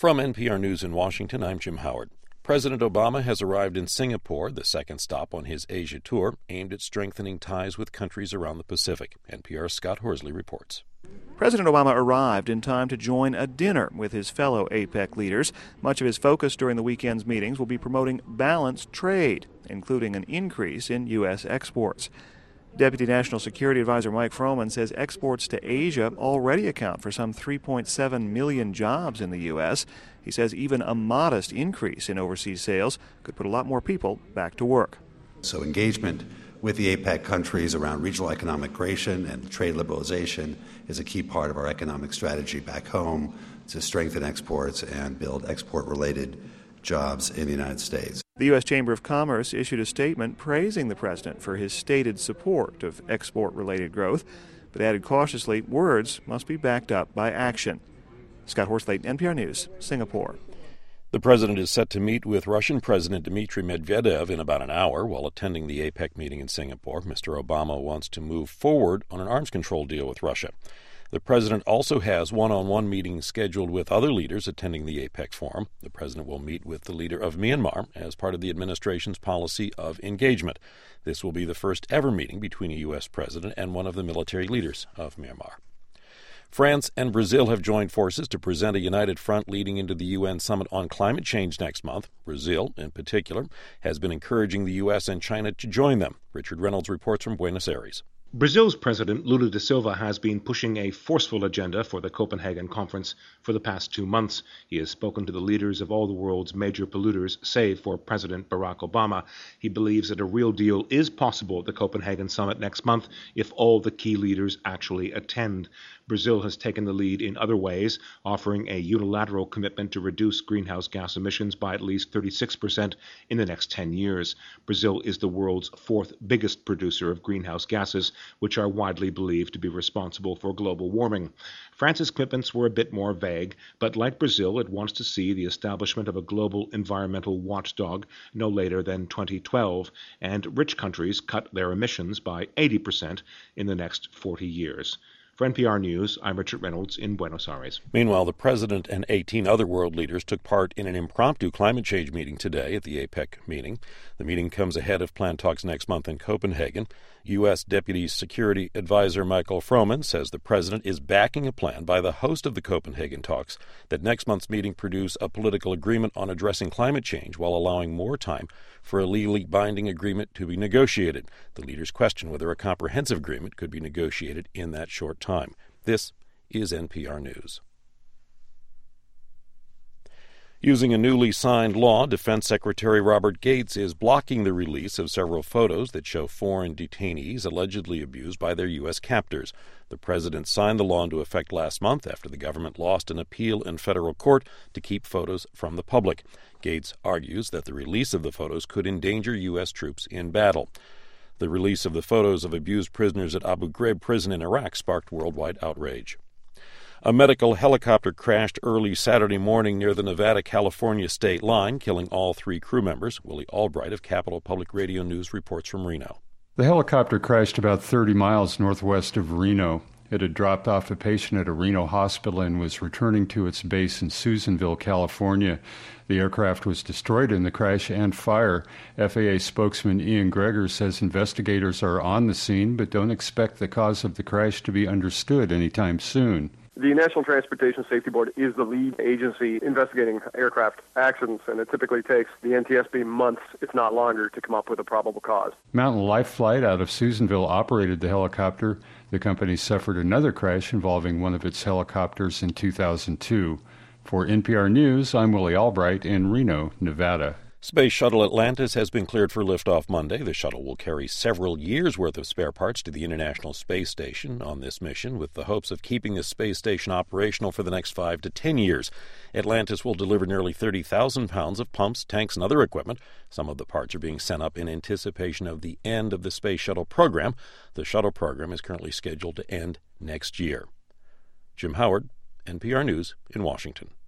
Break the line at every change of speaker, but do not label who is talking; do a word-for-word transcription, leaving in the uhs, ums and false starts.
From N P R News in Washington, I'm Jim Howard. President Obama has arrived in Singapore, the second stop on his Asia tour, aimed at strengthening ties with countries around the Pacific. N P R's Scott Horsley reports.
President Obama arrived in time to join a dinner with his fellow APEC leaders. Much of his focus during the weekend's meetings will be promoting balanced trade, including an increase in U S exports. Deputy National Security Advisor Mike Froman says exports to Asia already account for some three point seven million jobs in the U S. He says even a modest increase in overseas sales could put a lot more people back to work.
So engagement with the APEC countries around regional economic creation and trade liberalization is a key part of our economic strategy back home to strengthen exports and build export-related jobs in the United States.
The U S Chamber of Commerce issued a statement praising the president for his stated support of export-related growth, but added cautiously words must be backed up by action. Scott Horsley, N P R News, Singapore.
The president is set to meet with Russian President Dmitry Medvedev in about an hour while attending the APEC meeting in Singapore. Mister Obama wants to move forward on an arms control deal with Russia. The president also has one-on-one meetings scheduled with other leaders attending the APEC forum. The president will meet with the leader of Myanmar as part of the administration's policy of engagement. This will be the first ever meeting between a U S president and one of the military leaders of Myanmar. France and Brazil have joined forces to present a united front leading into the U N summit on climate change next month. Brazil, in particular, has been encouraging the U S and China to join them. Richard Reynolds reports from Buenos Aires.
Brazil's President Lula da Silva has been pushing a forceful agenda for the Copenhagen conference for the past two months. He has spoken to the leaders of all the world's major polluters, save for President Barack Obama. He believes that a real deal is possible at the Copenhagen summit next month if all the key leaders actually attend. Brazil has taken the lead in other ways, offering a unilateral commitment to reduce greenhouse gas emissions by at least thirty-six percent in the next ten years. Brazil is the world's fourth biggest producer of greenhouse gases, which are widely believed to be responsible for global warming. France's commitments were a bit more vague, but like Brazil, it wants to see the establishment of a global environmental watchdog no later than twenty twelve, and rich countries cut their emissions by eighty percent in the next forty years. For N P R News, I'm Richard Reynolds in Buenos Aires.
Meanwhile, the president and eighteen other world leaders took part in an impromptu climate change meeting today at the APEC meeting. The meeting comes ahead of planned talks next month in Copenhagen. U S. Deputy Security Advisor Michael Froman says the president is backing a plan by the host of the Copenhagen talks that next month's meeting produce a political agreement on addressing climate change while allowing more time for a legally binding agreement to be negotiated. The leaders question whether a comprehensive agreement could be negotiated in that short time. This is N P R News. Using a newly signed law, Defense Secretary Robert Gates is blocking the release of several photos that show foreign detainees allegedly abused by their U S captors. The president signed the law into effect last month after the government lost an appeal in federal court to keep photos from the public. Gates argues that the release of the photos could endanger U S troops in battle. The release of the photos of abused prisoners at Abu Ghraib prison in Iraq sparked worldwide outrage. A medical helicopter crashed early Saturday morning near the Nevada-California state line, killing all three crew members. Willie Albright of Capital Public Radio News reports from Reno.
The helicopter crashed about thirty miles northwest of Reno. It had dropped off a patient at a Reno hospital and was returning to its base in Susanville, California. The aircraft was destroyed in the crash and fire. F A A spokesman Ian Greger says investigators are on the scene but don't expect the cause of the crash to be understood anytime soon.
The National Transportation Safety Board is the lead agency investigating aircraft accidents, and it typically takes the N T S B months, if not longer, to come up with a probable cause.
Mountain Life Flight out of Susanville operated the helicopter. The company suffered another crash involving one of its helicopters in two thousand two. For N P R News, I'm Willie Albright in Reno, Nevada.
Space Shuttle Atlantis has been cleared for liftoff Monday. The shuttle will carry several years' worth of spare parts to the International Space Station on this mission, with the hopes of keeping the space station operational for the next five to ten years. Atlantis will deliver nearly thirty thousand pounds of pumps, tanks, and other equipment. Some of the parts are being sent up in anticipation of the end of the Space Shuttle program. The shuttle program is currently scheduled to end next year. Jim Howard, N P R News in Washington.